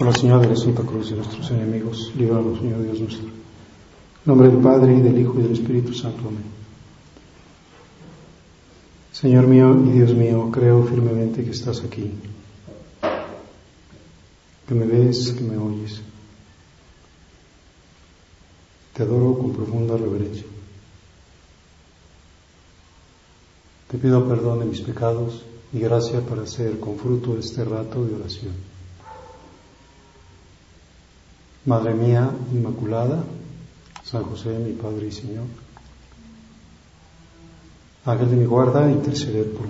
Por la señal de la Santa Cruz de nuestros enemigos, líbranos, Señor Dios nuestro. En nombre del Padre, y del Hijo, y del Espíritu Santo. Amén. Señor mío y Dios mío, creo firmemente que estás aquí, que me ves, que me oyes. Te adoro con profunda reverencia. Te pido perdón de mis pecados y gracia para hacer con fruto este rato de oración. Madre mía Inmaculada, San José, mi Padre y Señor, Ángel de mi guarda, interceded por mí.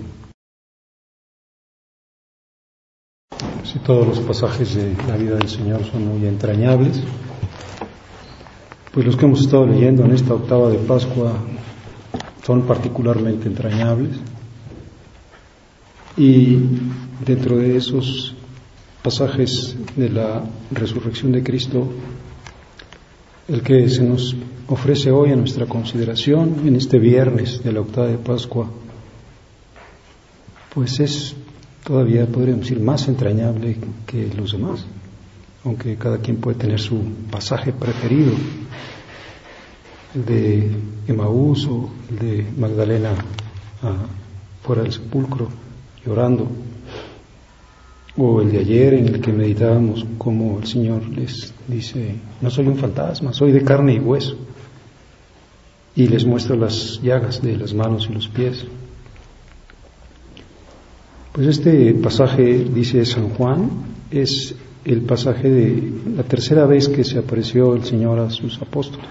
Si todos los pasajes de la vida del Señor son muy entrañables, pues los que hemos estado leyendo en esta octava de Pascua son particularmente entrañables, y dentro de esos pasajes de la resurrección de Cristo, el que se nos ofrece hoy a nuestra consideración en este viernes de la octava de Pascua, pues es todavía, podríamos decir, más entrañable que los demás, aunque cada quien puede tener su pasaje preferido, el de Emaús o el de Magdalena fuera del sepulcro llorando, o el de ayer en el que meditábamos cómo el Señor les dice: no soy un fantasma, soy de carne y hueso, y les muestra las llagas de las manos y los pies. Pues este pasaje, dice San Juan, es el pasaje de la tercera vez que se apareció el Señor a sus apóstoles.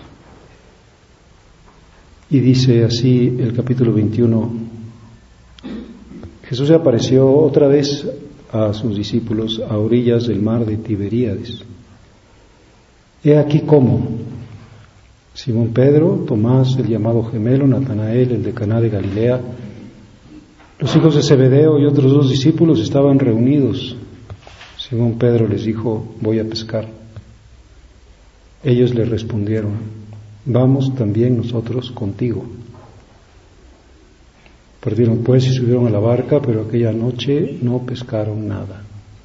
Y dice así el capítulo 21: Jesús se apareció otra vez a sus discípulos a orillas del mar de Tiberíades. He aquí cómo Simón Pedro, Tomás el llamado gemelo, Natanael el de Caná de Galilea, los hijos de Zebedeo y otros 2 discípulos estaban reunidos. Simón Pedro les dijo: voy a pescar. Ellos le respondieron: vamos también nosotros contigo. Partieron pues y subieron a la barca, pero aquella noche no pescaron nada.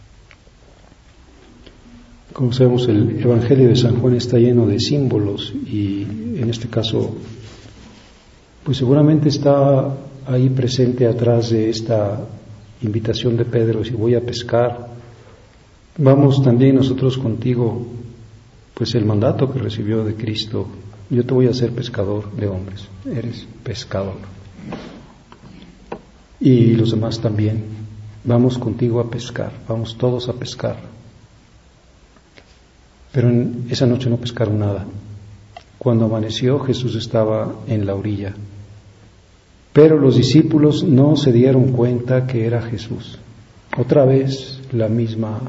Como sabemos, el Evangelio de San Juan está lleno de símbolos, y en este caso, pues seguramente está ahí presente atrás de esta invitación de Pedro: si voy a pescar, vamos también nosotros contigo, pues el mandato que recibió de Cristo: yo te voy a hacer pescador de hombres, eres pescador. Y los demás también, vamos contigo a pescar, vamos todos a pescar. Pero en esa noche no pescaron nada. Cuando amaneció, Jesús estaba en la orilla, pero los discípulos no se dieron cuenta que era Jesús. Otra vez la misma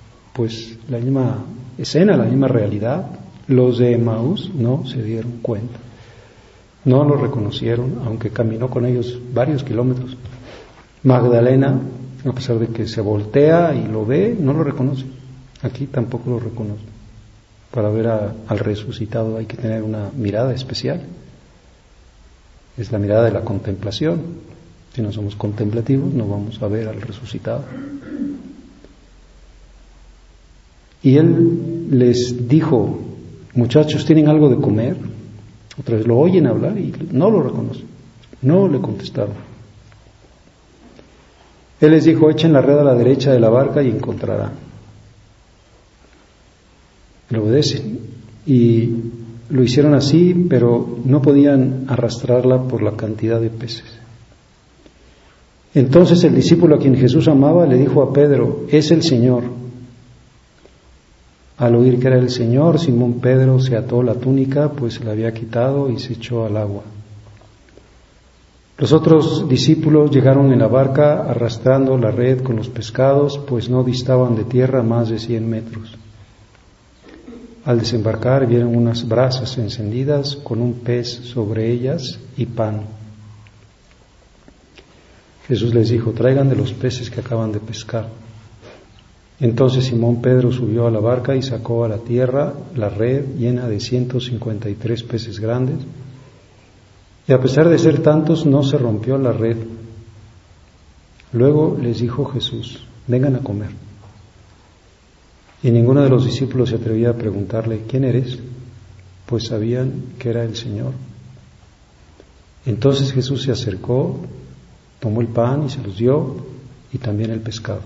escena, la misma realidad. Los de Emaús no se dieron cuenta, no lo reconocieron, aunque caminó con ellos varios kilómetros. Magdalena, a pesar de que se voltea y lo ve, no lo reconoce. Aquí tampoco lo reconoce. Para ver al resucitado hay que tener una mirada especial. Es la mirada de la contemplación. Si no somos contemplativos, no vamos a ver al resucitado. Y él les dijo: muchachos, ¿tienen algo de comer? Otra vez lo oyen hablar y no lo reconocen. No le contestaron. Él les dijo: echen la red a la derecha de la barca y encontrarán. Le obedecen, y lo hicieron así, pero no podían arrastrarla por la cantidad de peces. Entonces el discípulo a quien Jesús amaba le dijo a Pedro: es el Señor. Al oír que era el Señor, Simón Pedro se ató la túnica, pues se la había quitado, y se echó al agua. Los otros discípulos llegaron en la barca arrastrando la red con los pescados, pues no distaban de tierra más de 100 metros. Al desembarcar vieron unas brasas encendidas con un pez sobre ellas y pan. Jesús les dijo: traigan de los peces que acaban de pescar. Entonces Simón Pedro subió a la barca y sacó a la tierra la red llena de 153 peces grandes, y a pesar de ser tantos no se rompió la red. Luego les dijo Jesús: vengan a comer. Y ninguno de los discípulos se atrevía a preguntarle, ¿quién eres? Pues sabían que era el Señor. Entonces Jesús se acercó, tomó el pan y se los dio, y también el pescado.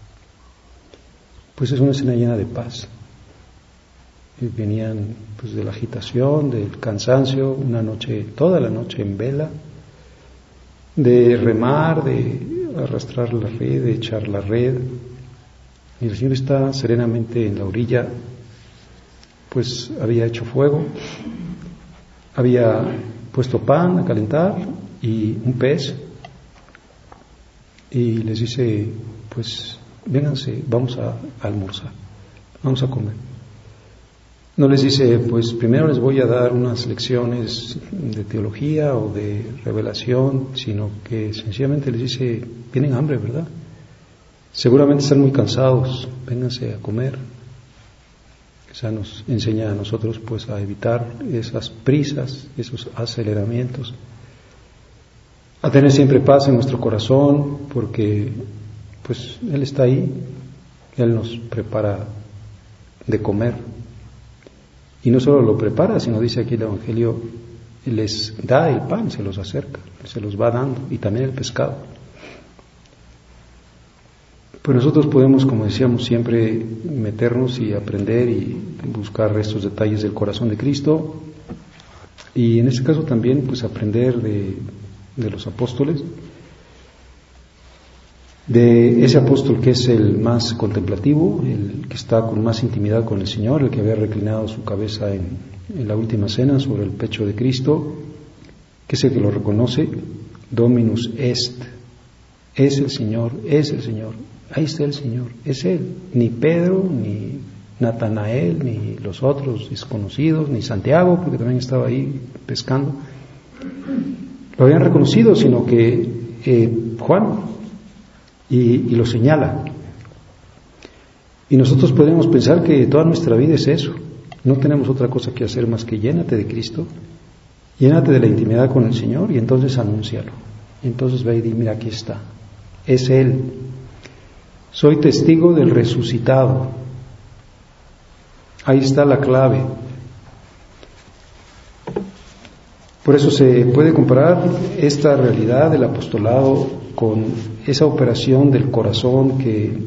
Pues es una escena llena de paz. Venían pues de la agitación, del cansancio, una noche, toda la noche en vela, de remar, de arrastrar la red, de echar la red. Y el Señor está serenamente en la orilla, pues había hecho fuego, había puesto pan a calentar y un pez, y les dice, pues vénganse, vamos a almorzar, vamos a comer. No les dice, pues primero les voy a dar unas lecciones de teología o de revelación, sino que sencillamente les dice, tienen hambre, ¿verdad? Seguramente están muy cansados, vénganse a comer. Esa nos enseña a nosotros pues a evitar esas prisas, esos aceleramientos, a tener siempre paz en nuestro corazón, porque pues Él está ahí, Él nos prepara de comer. Y no solo lo prepara, sino dice aquí el Evangelio, les da el pan, se los acerca, se los va dando, y también el pescado. Pues nosotros podemos, como decíamos, siempre meternos y aprender y buscar estos detalles del corazón de Cristo, y en este caso también pues aprender de los apóstoles, de ese apóstol que es el más contemplativo, el que está con más intimidad con el Señor, el que había reclinado su cabeza en la última cena sobre el pecho de Cristo, que es el que lo reconoce, Dominus est, es el Señor, ahí está el Señor, es Él, ni Pedro, ni Natanael, ni los otros desconocidos, ni Santiago, porque también estaba ahí pescando, lo habían reconocido, sino que Juan, y lo señala. Y nosotros podemos pensar que toda nuestra vida es eso, no tenemos otra cosa que hacer más que llénate de Cristo, llénate de la intimidad con el Señor, y entonces anúncialo, y entonces ve y di, mira, aquí está, es Él. Soy testigo del resucitado. Ahí está la clave. Por eso se puede comparar esta realidad del apostolado con esa operación del corazón que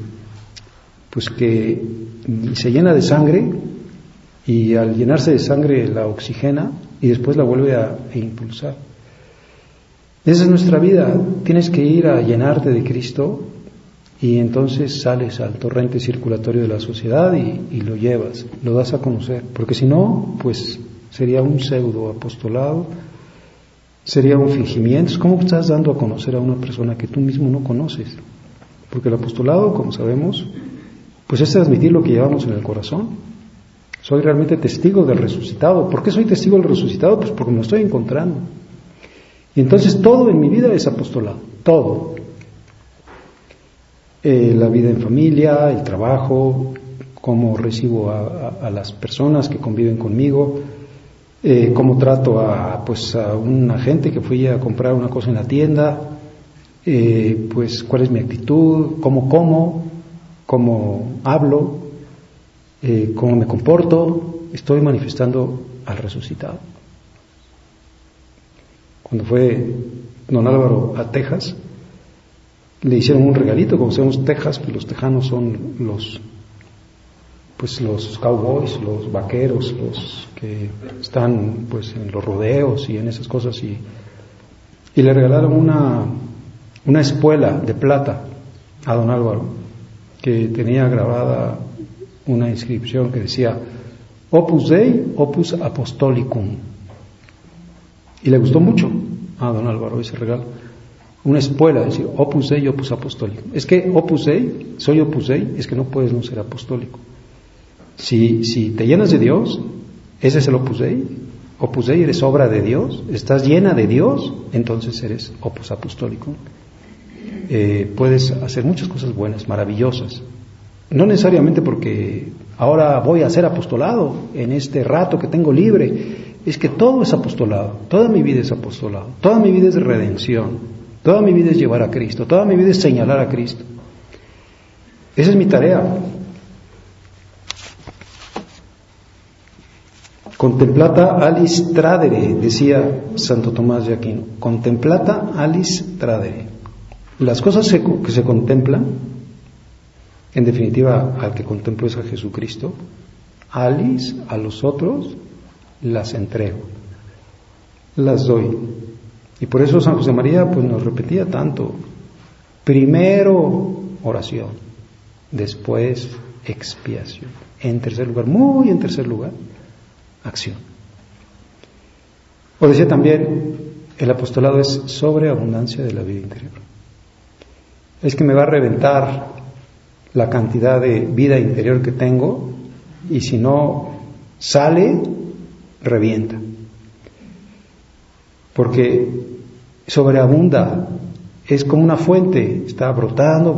se llena de sangre, y al llenarse de sangre la oxigena y después la vuelve a impulsar. Esa es nuestra vida. Tienes que ir a llenarte de Cristo, y entonces sales al torrente circulatorio de la sociedad y lo llevas, lo das a conocer, porque si no, pues sería un pseudo apostolado, sería un fingimiento. ¿Cómo estás dando a conocer a una persona que tú mismo no conoces? Porque el apostolado, como sabemos, pues es transmitir lo que llevamos en el corazón. Soy realmente testigo del resucitado. ¿Por qué soy testigo del resucitado? Pues porque me lo estoy encontrando. Y entonces todo en mi vida es apostolado, todo. La vida en familia, el trabajo, cómo recibo a las personas que conviven conmigo, cómo trato a una gente que fui a comprar una cosa en la tienda, pues cuál es mi actitud, cómo hablo, cómo me comporto. Estoy manifestando al resucitado. Cuando fue don Álvaro a Texas, le hicieron un regalito. Como sabemos, Texas, pues los tejanos son los cowboys, los vaqueros, los que están pues en los rodeos y en esas cosas, y le regalaron una espuela de plata a don Álvaro, que tenía grabada una inscripción que decía Opus Dei, Opus Apostolicum, y le gustó mucho a don Álvaro ese regalo. Una espuela, decir Opus Dei, Opus Apostolicum. Es que Opus Dei, soy Opus Dei, es que no puedes no ser apostólico. Si te llenas de Dios, ese es el Opus Dei. Opus Dei, eres obra de Dios, estás llena de Dios, entonces eres Opus Apostolicum. Puedes hacer muchas cosas buenas, maravillosas. No necesariamente porque ahora voy a hacer apostolado en este rato que tengo libre. Es que todo es apostolado, toda mi vida es apostolado, toda mi vida es redención, toda mi vida es llevar a Cristo, toda mi vida es señalar a Cristo. Esa es mi tarea. Contemplata alis tradere, decía Santo Tomás de Aquino. Contemplata alis tradere. Las cosas que se contemplan, en definitiva, al que contemplo es a Jesucristo. Alis, a los otros, las entrego, las doy. Y por eso San José María pues nos repetía tanto: primero oración, después expiación, en tercer lugar, muy en tercer lugar, acción. O decía también, el apostolado es sobreabundancia de la vida interior. Es que me va a reventar la cantidad de vida interior que tengo, y si no sale, revienta. Porque sobreabunda, es como una fuente, está brotando,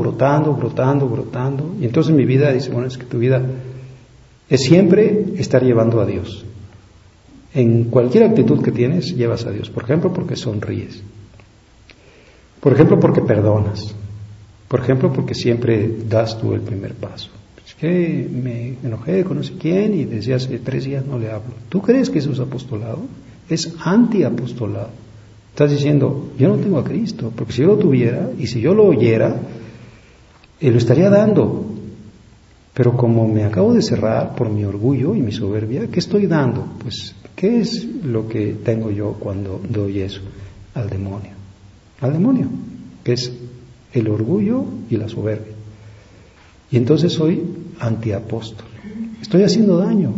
y entonces mi vida dice, bueno, es que tu vida es siempre estar llevando a Dios. En cualquier actitud que tienes, llevas a Dios. Por ejemplo, porque sonríes. Por ejemplo, porque perdonas. Por ejemplo, porque siempre das tú el primer paso. Es que me enojé con no sé quién y desde hace 3 días no le hablo. ¿Tú crees que eso es apostolado? Es antiapostolado. Estás diciendo, yo no tengo a Cristo, porque si yo lo tuviera y si yo lo oyera, lo estaría dando. Pero como me acabo de cerrar por mi orgullo y mi soberbia, ¿qué estoy dando? Pues, ¿qué es lo que tengo yo cuando doy eso? Al demonio. Al demonio, que es el orgullo y la soberbia. Y entonces soy antiapóstol. Estoy haciendo daño.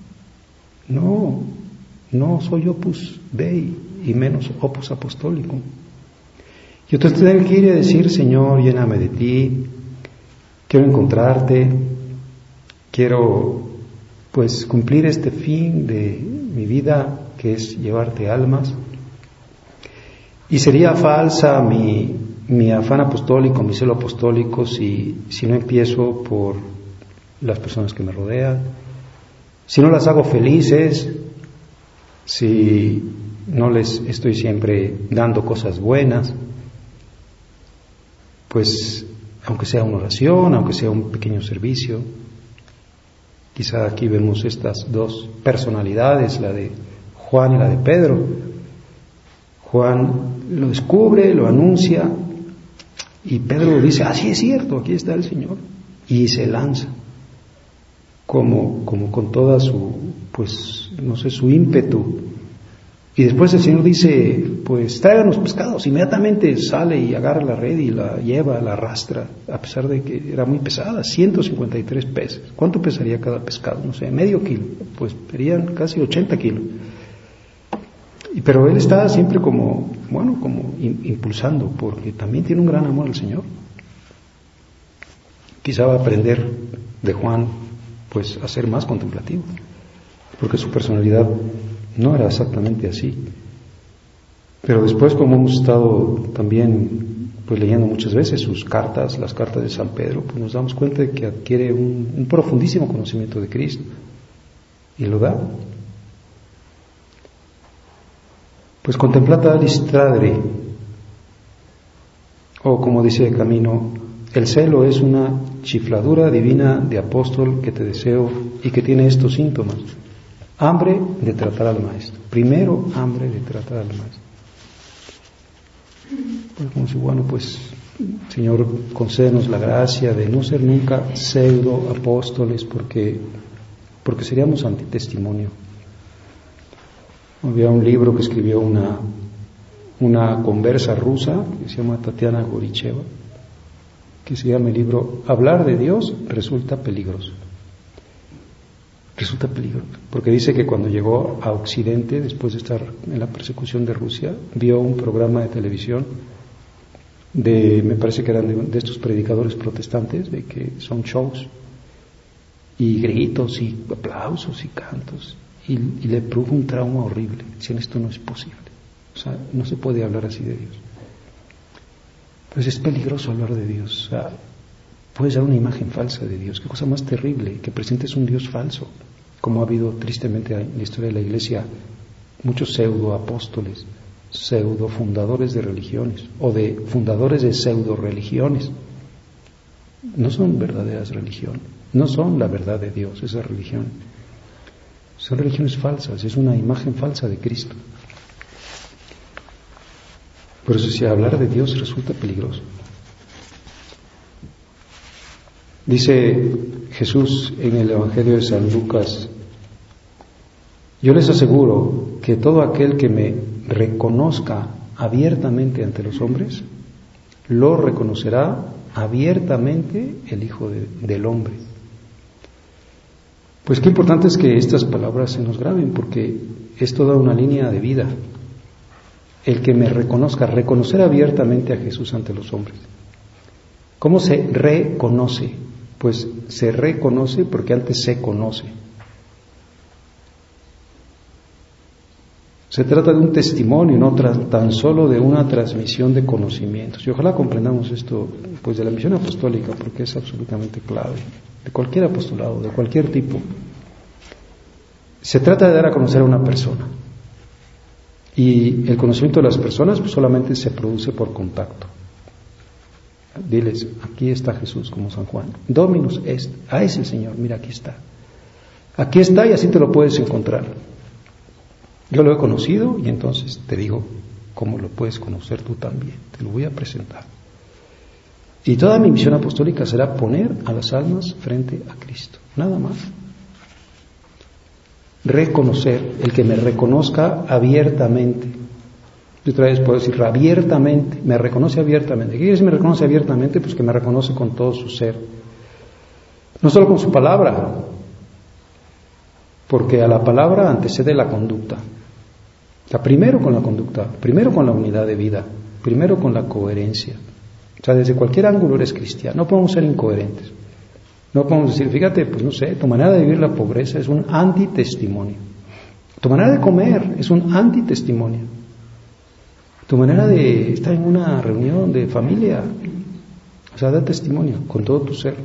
No soy opus dei y menos opus apostólico. Y entonces tengo que ir a decir, Señor, lléname de ti, quiero encontrarte, quiero pues cumplir este fin de mi vida, que es llevarte almas. Y sería falsa mi afán apostólico, mi celo apostólico, si no empiezo por las personas que me rodean, si no las hago felices, si no les estoy siempre dando cosas buenas, pues aunque sea una oración, aunque sea un pequeño servicio. Quizá aquí vemos estas dos personalidades, la de Juan y la de Pedro. Juan lo descubre, lo anuncia, y Pedro dice, sí es cierto, aquí está el Señor, y se lanza como con toda su, pues no sé, su ímpetu. Y después el Señor dice, pues traigan los pescados. Inmediatamente sale y agarra la red y la lleva, la arrastra, a pesar de que era muy pesada, 153 peces. ¿Cuánto pesaría cada pescado? No sé, medio kilo, pues serían casi 80 kilos. Pero él está siempre como impulsando, porque también tiene un gran amor al Señor. Quizá va a aprender de Juan, pues, a ser más contemplativo, porque su personalidad no era exactamente así. Pero después, como hemos estado también pues leyendo muchas veces sus cartas, las cartas de San Pedro, pues nos damos cuenta de que adquiere un profundísimo conocimiento de Cristo, y lo da. Pues contemplata alis tradere, o como dice el Camino, el celo es una chifladura divina de apóstol que te deseo y que tiene estos síntomas. Hambre de tratar al Maestro. Primero, hambre de tratar al Maestro. Pues como si, pues, Señor, concédenos la gracia de no ser nunca pseudo apóstoles, porque seríamos antitestimonio. Había un libro que escribió una conversa rusa que se llama Tatiana Goricheva, que se llama el libro Hablar de Dios resulta peligroso. Resulta peligroso, porque dice que cuando llegó a Occidente, después de estar en la persecución de Rusia, vio un programa de televisión me parece que eran de estos predicadores protestantes, de que son shows, y gritos, y aplausos, y cantos, y le produjo un trauma horrible. Decían, esto no es posible, o sea, no se puede hablar así de Dios. Pues es peligroso hablar de Dios, o sea, puedes dar una imagen falsa de Dios. Qué cosa más terrible, que presentes un Dios falso, como ha habido tristemente en la historia de la Iglesia muchos pseudo apóstoles, pseudo fundadores de religiones, o de fundadores de pseudo religiones. No son verdaderas religiones, no son la verdad de Dios, esa religión. Son religiones falsas, es una imagen falsa de Cristo. Por eso si hablar de Dios resulta peligroso. Dice Jesús en el Evangelio de San Lucas: yo les aseguro que todo aquel que me reconozca abiertamente ante los hombres, lo reconocerá abiertamente el Hijo del Hombre. Pues qué importante es que estas palabras se nos graben, porque es toda una línea de vida. El que me reconozca, reconocer abiertamente a Jesús ante los hombres. ¿Cómo se reconoce? Pues se reconoce porque antes se conoce. Se trata de un testimonio, no tan solo de una transmisión de conocimientos. Y ojalá comprendamos esto pues de la misión apostólica, porque es absolutamente clave, de cualquier apostolado, de cualquier tipo. Se trata de dar a conocer a una persona. Y el conocimiento de las personas pues solamente se produce por contacto. Diles, aquí está Jesús, como San Juan. Dominus est, es el Señor, mira, aquí está. Aquí está y así te lo puedes encontrar. Yo lo he conocido y entonces te digo cómo lo puedes conocer tú también. Te lo voy a presentar. Y toda mi misión apostólica será poner a las almas frente a Cristo. Nada más. Reconocer, el que me reconozca abiertamente. Y otra vez puedo decir abiertamente, me reconoce abiertamente. ¿Qué quiere decir me reconoce abiertamente? Pues que me reconoce con todo su ser. No solo con su palabra, porque a la palabra antecede la conducta. O sea, primero con la conducta, primero con la unidad de vida, primero con la coherencia. O sea, desde cualquier ángulo eres cristiano, no podemos ser incoherentes. No podemos decir, fíjate, pues no sé, tu manera de vivir la pobreza es un antitestimonio. Tu manera de comer es un antitestimonio. Tu manera de estar en una reunión de familia, o sea, da testimonio con todo tu ser.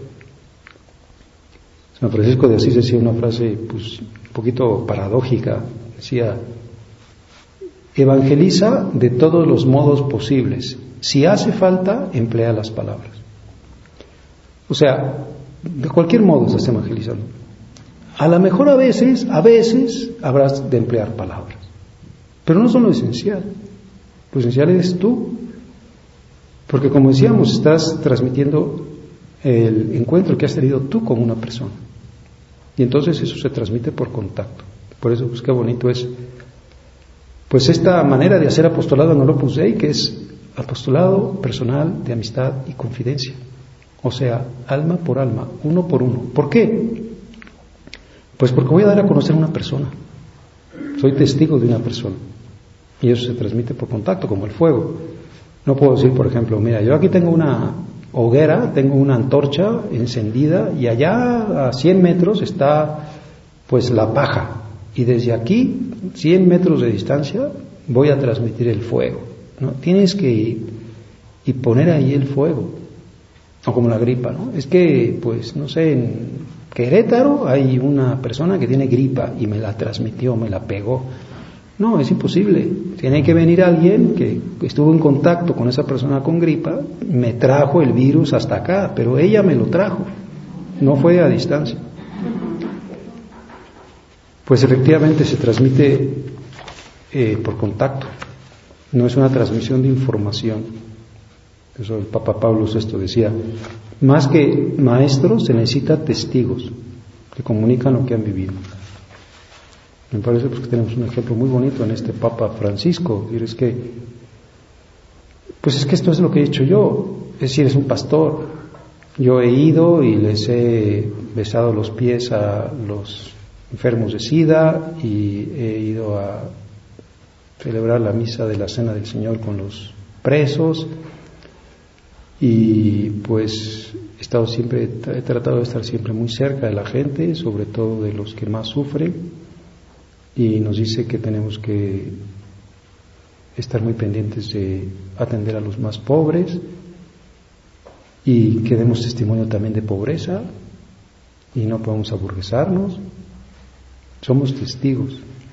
San Francisco de Asís decía una frase pues un poquito paradójica, decía: evangeliza de todos los modos posibles. Si hace falta, emplea las palabras. O sea, de cualquier modo estás evangelizando. A lo mejor a veces habrás de emplear palabras, pero no son lo esencial. Lo esencial eres tú, porque como decíamos, estás transmitiendo el encuentro que has tenido tú con una persona, y entonces eso se transmite por contacto. Por eso pues qué bonito es pues esta manera de hacer apostolado en el Opus Dei, que es apostolado personal de amistad y confidencia, o sea, alma por alma, uno por uno. ¿Por qué? Pues porque voy a dar a conocer a una persona, soy testigo de una persona. Y eso se transmite por contacto, como el fuego. No puedo decir, por ejemplo, mira, yo aquí tengo una hoguera, tengo una antorcha encendida y allá a 100 metros está pues la paja. Y desde aquí, 100 metros de distancia, voy a transmitir el fuego, ¿no? Tienes que ir y poner ahí el fuego. O como la gripa, ¿no? Es que, pues, no sé, en Querétaro hay una persona que tiene gripa y me la transmitió, me la pegó. No, es imposible. Tiene que venir alguien que estuvo en contacto con esa persona con gripa, me trajo el virus hasta acá, pero ella me lo trajo, no fue a distancia. Pues efectivamente se transmite por contacto, no es una transmisión de información. Eso el Papa Pablo VI decía, más que maestros se necesita testigos que comunican lo que han vivido. Me parece pues que tenemos un ejemplo muy bonito en este Papa Francisco. Y es que, pues es que esto es lo que he hecho yo. Es decir, es un pastor. Yo he ido y les he besado los pies a los enfermos de SIDA y he ido a celebrar la misa de la Cena del Señor con los presos. Y pues he tratado de estar siempre muy cerca de la gente, sobre todo de los que más sufren. Y nos dice que tenemos que estar muy pendientes de atender a los más pobres y que demos testimonio también de pobreza y no podemos aburguesarnos. Somos testigos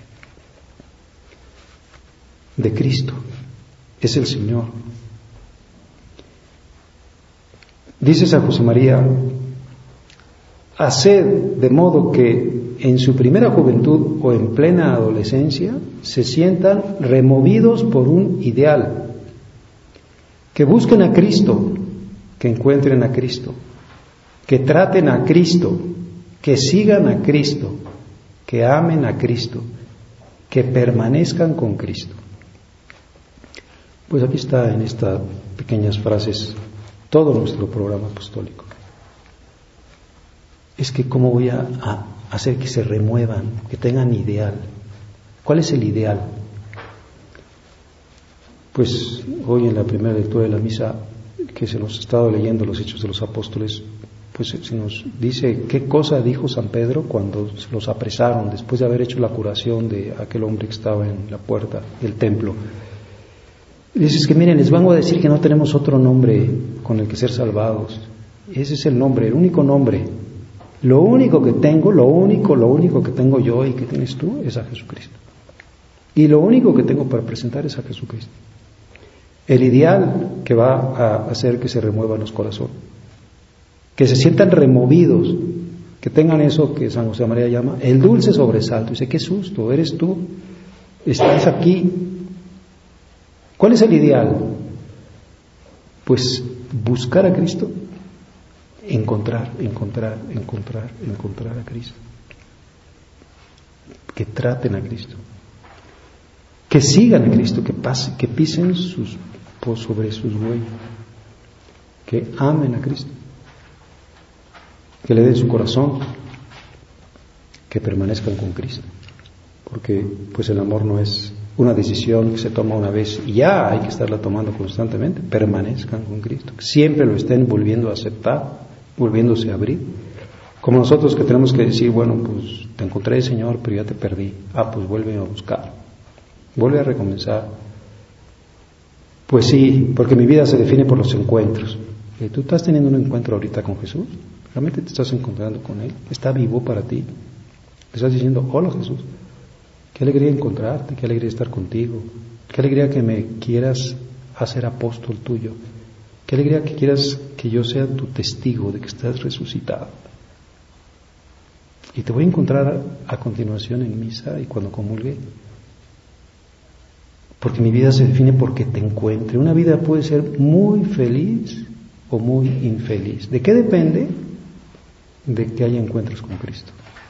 de Cristo, es el Señor. Dice San José María haced de modo que en su primera juventud o en plena adolescencia se sientan removidos por un ideal, que busquen a Cristo, que encuentren a Cristo, que traten a Cristo, que sigan a Cristo, que amen a Cristo, que permanezcan con Cristo. Pues aquí está en estas pequeñas frases todo nuestro programa apostólico. Es que cómo voy a hacer que se remuevan, que tengan ideal. ¿Cuál es el ideal? Pues hoy en la primera lectura de la misa que se nos ha estado leyendo los Hechos de los Apóstoles, pues se nos dice qué cosa dijo San Pedro cuando los apresaron después de haber hecho la curación de aquel hombre que estaba en la puerta del templo. Y dices que miren, les vengo a decir que no tenemos otro nombre con el que ser salvados. Ese es el nombre, el único nombre. Lo único que tengo, lo único que tengo yo y que tienes tú es a Jesucristo. Y lo único que tengo para presentar es a Jesucristo. El ideal que va a hacer que se remuevan los corazones, que se sientan removidos, que tengan eso que San José María llama el dulce sobresalto. Dice, qué susto, eres tú, estás aquí. ¿Cuál es el ideal? Pues buscar a Cristo, encontrar a Cristo, que traten a Cristo, que sigan a Cristo, que pisen sobre sus huellas, que amen a Cristo, que le den su corazón, que permanezcan con Cristo, porque pues el amor no es una decisión que se toma una vez y ya hay que estarla tomando constantemente. Permanezcan con Cristo, que siempre lo estén volviendo a aceptar, volviéndose a abrir, como nosotros que tenemos que decir, bueno, pues te encontré, Señor, pero ya te perdí. Pues vuelve a buscar, vuelve a recomenzar. Pues sí, porque mi vida se define por los encuentros. ¿Tú estás teniendo un encuentro ahorita con Jesús? ¿Realmente te estás encontrando con Él? ¿Está vivo para ti? ¿Le estás diciendo, hola Jesús? Qué alegría encontrarte, qué alegría estar contigo, qué alegría que me quieras hacer apóstol tuyo, qué alegría que quieras que yo sea tu testigo de que estás resucitado. Y te voy a encontrar a continuación en misa y cuando comulgue, porque mi vida se define porque te encuentre. Una vida puede ser muy feliz o muy infeliz. ¿De qué depende? De que haya encuentros con Cristo.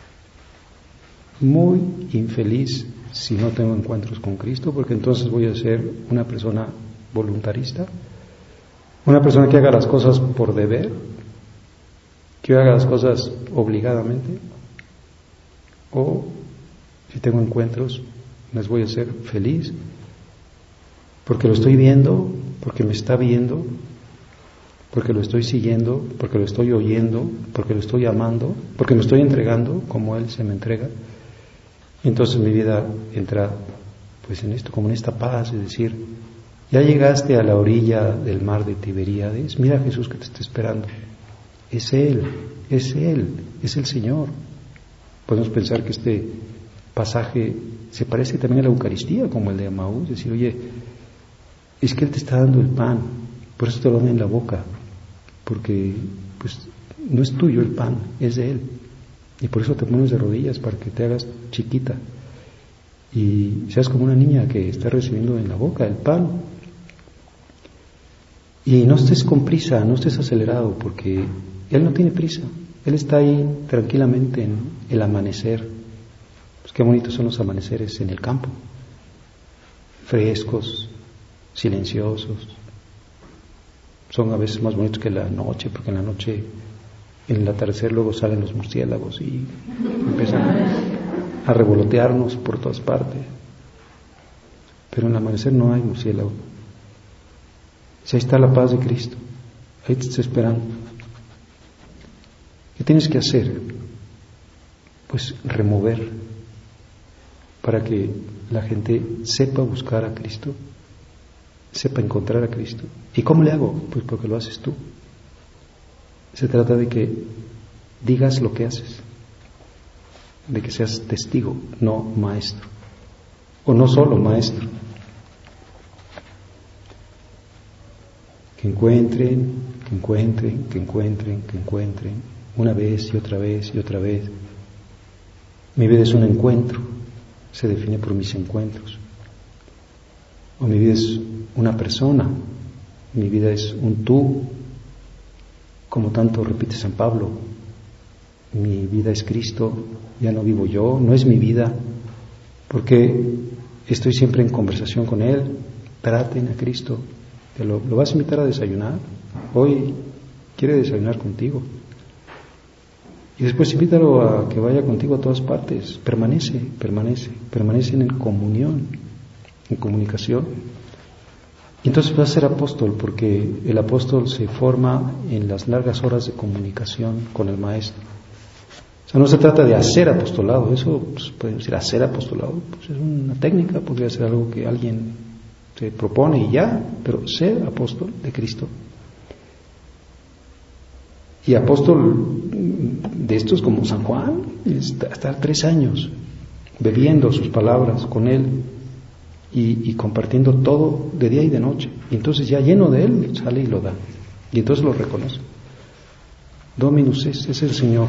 Muy infeliz si no tengo encuentros con Cristo, porque entonces voy a ser una persona voluntarista, una persona que haga las cosas por deber, que haga las cosas obligadamente, o si tengo encuentros, les voy a hacer feliz, porque lo estoy viendo, porque me está viendo, porque lo estoy siguiendo, porque lo estoy oyendo, porque lo estoy amando, porque me estoy entregando como Él se me entrega. Entonces mi vida entra pues en esto, como en esta paz, es decir, ya llegaste a la orilla del mar de Tiberíades, mira a Jesús que te está esperando. Es Él, es el Señor. Podemos pensar que este pasaje se parece también a la Eucaristía, como el de Emaús, es decir, oye, es que Él te está dando el pan, por eso te lo dan en la boca, porque pues no es tuyo el pan, es de Él. Y por eso te pones de rodillas, para que te hagas chiquita y seas como una niña que está recibiendo en la boca el pan. Y no estés con prisa, no estés acelerado, porque Él no tiene prisa. Él está ahí tranquilamente en el amanecer. Pues qué bonitos son los amaneceres en el campo, frescos, silenciosos. Son a veces más bonitos que la noche, porque en la noche, en el atardecer, luego salen los murciélagos y empiezan a revolotearnos por todas partes. Pero en el amanecer no hay murciélago. Si ahí está la paz de Cristo, ahí te está esperando. ¿Qué tienes que hacer? Pues remover, para que la gente sepa buscar a Cristo, sepa encontrar a Cristo. ¿Y cómo le hago? Pues porque lo haces tú. Se trata de que digas lo que haces, de que seas testigo, no maestro, o no solo maestro. Que encuentren, una vez y otra vez y otra vez. Mi vida es un encuentro, se define por mis encuentros. O mi vida es una persona, mi vida es un tú, como tanto repite San Pablo. Mi vida es Cristo, ya no vivo yo, no es mi vida, porque estoy siempre en conversación con Él. Traten a Cristo. ¿Lo vas a invitar a desayunar? Hoy quiere desayunar contigo. Y después invítalo a que vaya contigo a todas partes. Permanece en comunión, en comunicación. Y entonces vas a ser apóstol, porque el apóstol se forma en las largas horas de comunicación con el Maestro. O sea, no se trata de hacer apostolado, eso pues, puede decir hacer apostolado, pues es una técnica, podría ser algo que alguien se propone y ya, pero ser apóstol de Cristo. Y apóstol de estos como San Juan, estar 3 años bebiendo sus palabras con él y compartiendo todo de día y de noche. Y entonces ya lleno de él sale y lo da. Y entonces lo reconoce. Dominus es el Señor.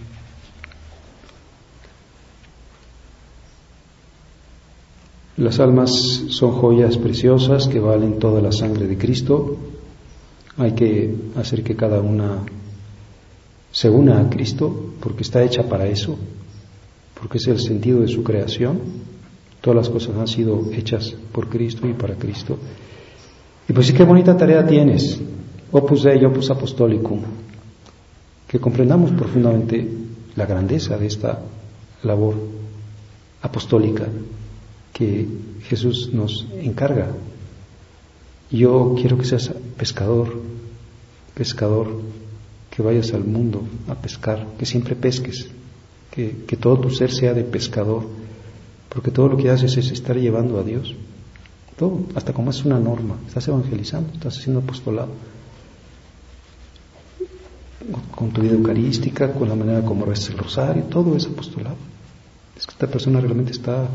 Las almas son joyas preciosas que valen toda la sangre de Cristo. Hay que hacer que cada una se una a Cristo, porque está hecha para eso, porque es el sentido de su creación. Todas las cosas han sido hechas por Cristo y para Cristo. Y pues sí, qué bonita tarea tienes, Opus Dei, Opus Apostolicum, que comprendamos profundamente la grandeza de esta labor apostólica que Jesús nos encarga. Yo quiero que seas pescador, que vayas al mundo a pescar, que siempre pesques, que todo tu ser sea de pescador, porque todo lo que haces es estar llevando a Dios, todo, hasta como es una norma, estás evangelizando, estás haciendo apostolado, con tu vida eucarística, con la manera como rezas el rosario, todo es apostolado. Es que esta persona realmente está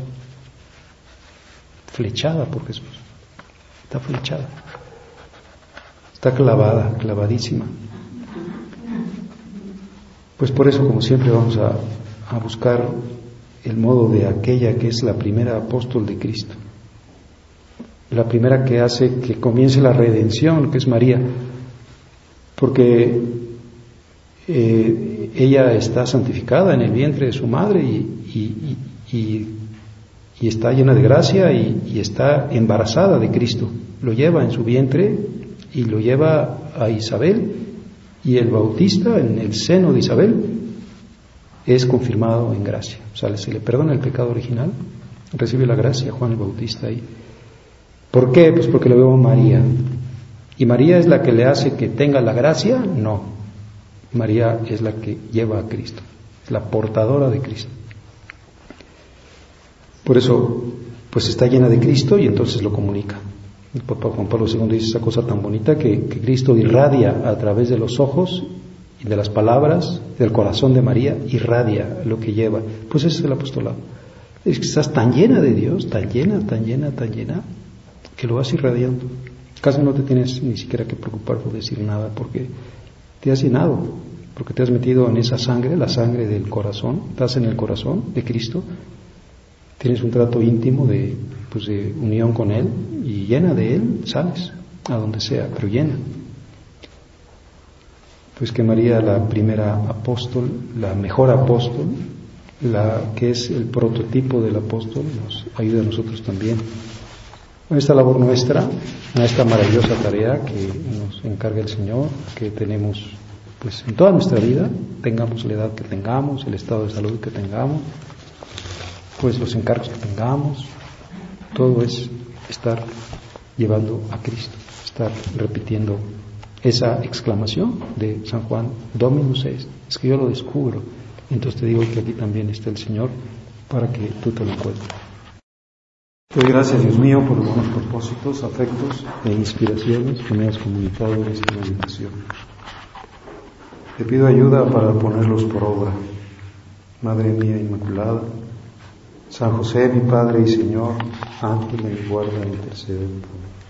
flechada por Jesús, está flechada, está clavadísima. Pues por eso, como siempre, vamos a buscar el modo de aquella que es la primera apóstol de Cristo, la primera que hace que comience la redención, que es María, porque ella está santificada en el vientre de su madre y está llena de gracia y está embarazada de Cristo. Lo lleva en su vientre y lo lleva a Isabel, y el bautista en el seno de Isabel es confirmado en gracia. O sea, se le perdona el pecado original, recibe la gracia Juan el Bautista ahí. ¿Por qué? Pues porque lo veo a María. ¿Y María es la que le hace que tenga la gracia? No. María es la que lleva a Cristo, es la portadora de Cristo. Por eso, pues está llena de Cristo y entonces lo comunica. El Papa Juan Pablo II dice esa cosa tan bonita que Cristo irradia a través de los ojos y de las palabras, del corazón de María, irradia lo que lleva. Pues ese es el apostolado. Es que estás tan llena de Dios, tan llena, que lo vas irradiando. Casi no te tienes ni siquiera que preocupar por decir nada, porque te has llenado, porque te has metido en esa sangre, la sangre del corazón, estás en el corazón de Cristo, tienes un trato íntimo de unión con Él, y llena de Él sales a donde sea, pero llena. Pues que María, la primera apóstol, la mejor apóstol, la que es el prototipo del apóstol, nos ayude a nosotros también en esta labor nuestra, en esta maravillosa tarea que nos encarga el Señor, que tenemos pues en toda nuestra vida, tengamos la edad que tengamos, el estado de salud que tengamos, pues los encargos que tengamos, todo es estar llevando a Cristo, estar repitiendo esa exclamación de San Juan, Dominus est, es que yo lo descubro. Entonces te digo que aquí también está el Señor para que tú te lo encuentres. Pues gracias, Dios mío, por los buenos propósitos, afectos e inspiraciones que me has comunicado en esta meditación. Te pido ayuda para ponerlos por obra. Madre mía Inmaculada, San José, mi Padre y Señor, ángel de mi guarda, intercede por mí.